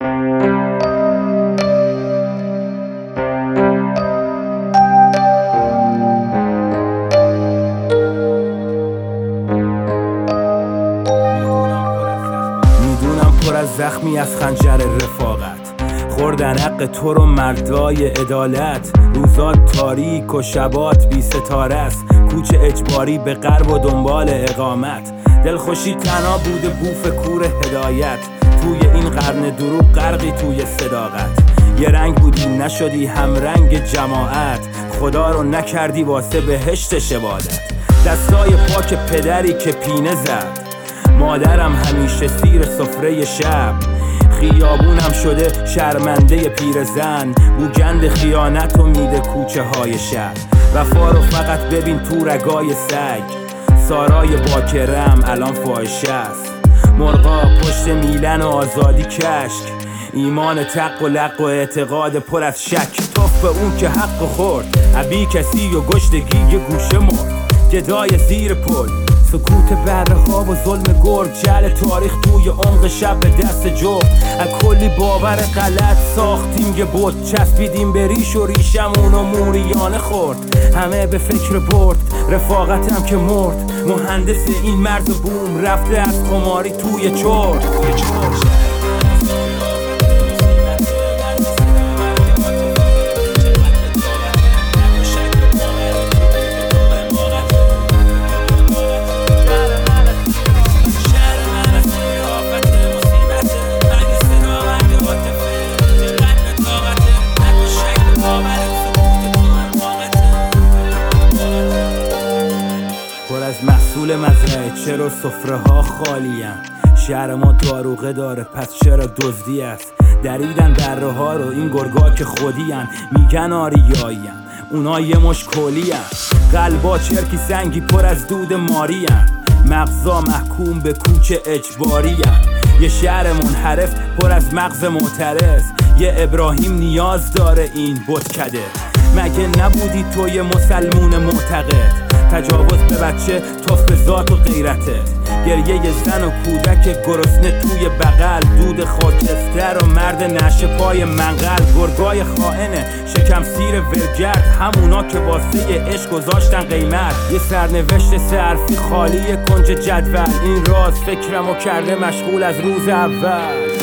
پر از زخمی از خنجر رفاقت خوردن حق تو رو مردای عدالت. روزات تاریک و شبات بی ستاره است، کوچه اجباری به غرب و دنبال اقامت. دلخوشی تنها بوده بوف کور هدایت، توی این قرن دروغ غرقی توی صداقت. یه رنگ بودی نشدی هم رنگ جماعت، خدا رو نکردی واسه بهشت شبادت. دستای پاک پدری که پینه زد، مادرم همیشه سیر سفره شب. خیابونم شده شرمنده پیرزن، بوگند خیانت و میده کوچه های شهر. وفا رو فقط ببین تو رگای سگ، سارای باکرم الان فاحشه است. مرغا پشت میلن و آزادی کشک، ایمان تق و لق و اعتقاد پر از شک. توف به اون که حق خورد، عبی کسی و گشتگی یه گوشه مرد. گدای زیر پل، سکوت بره ها و ظلم گرگ. جعل تاریخ توی عمق شب به دست جو. از کلی باور غلط ساختیم یه بود، چسبیدیم به ریش و ریشمون و موریانه خورد. همه به فکر برد، رفاقتم که مرد. مهندس این مرز بوم رفته از خماری توی چرت. محصول مزرعه چرا سفره ها خالیم؟ شهر ما داروغه داره پس چرا دزدی است؟ دریدن بره ها رو این گرگا که خودیان، میگن آریاییم اونا یه مش کلیم. قلبا چرکی سنگی پر از دود ماریم، مغزا محکوم به کوچه اجباریم. یه شهر منحرف پر از مغز معترض، یه ابراهیم نیاز داره این بتکده. مگه نبودی تو یه مسلمون معتقد؟ تجاوز به بچه توف به ذات و غیرتت. گریه زن و کودک گرسنه توی بغل، دود خاکستر و مرد نشه پای منقل. گرگای خائنه شکم سیر ورگرد، همونا که واسه عشق گذاشتن قیمت. یه سرنوشت سه حرفی خالی کنج جدول، این راز فکرمو کرده مشغول از روز اول.